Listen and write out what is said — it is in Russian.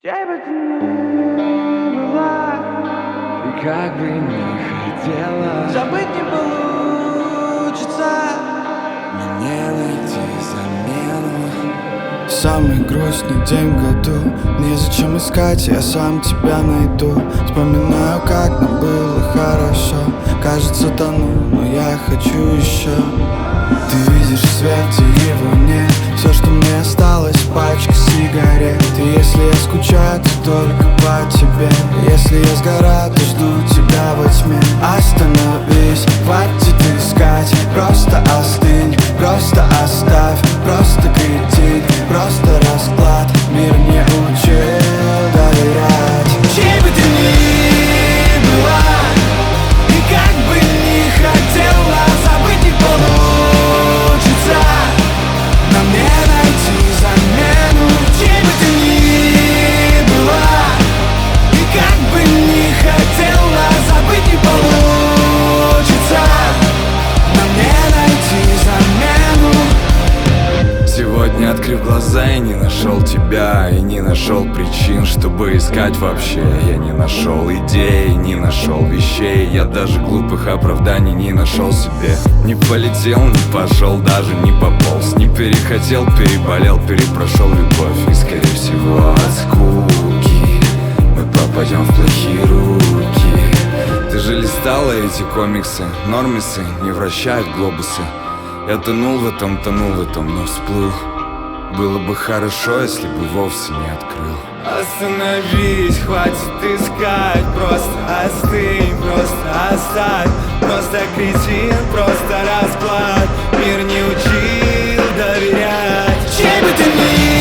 Чьей бы ты ни была, И как бы не хотела, забыть не получится. мне найти замену. Самый грустный день в году. Незачем искать, я сам тебя найду. Вспоминаю, как нам было хорошо. Кажется, тону, но я хочу еще. Ты видишь в свете его нет. Все, что мне осталось, пачка сигарет. И если я скучаю, то только по тебе. Если я сгораю, то жду тебя во тьме. Остановись, хватит искать. Просто остынь, просто оставь. Просто критик, просто расклад. Мир не учил доверять. Чей бы ты ни была, и как бы ни хотела, забыть не получится. Но мне найти замену. Чей бы ты ни была, и как бы ни хотела, забыть не получится. Но мне найти замену. Сегодня, открыв глаза, я не нашел тебя. И не нашел причин, чтобы искать вообще. Я не нашел идей, не нашел вещей. Я даже глупых оправданий не нашел себе. Не полетел, не пошел, даже не пополз. Не перехотел, переболел, перепрошел любовь. И скорее всего от скуки мы попадем в плохие руки. Ты же листала эти комиксы, нормисы не вращают глобусы. Я тонул в этом, но всплыл. Было бы хорошо, если бы вовсе не открыл. Остановись, хватит искать. Просто остынь, просто оставь. Просто кретин, просто расклад. Мир не учил доверять. Чей бы ты ни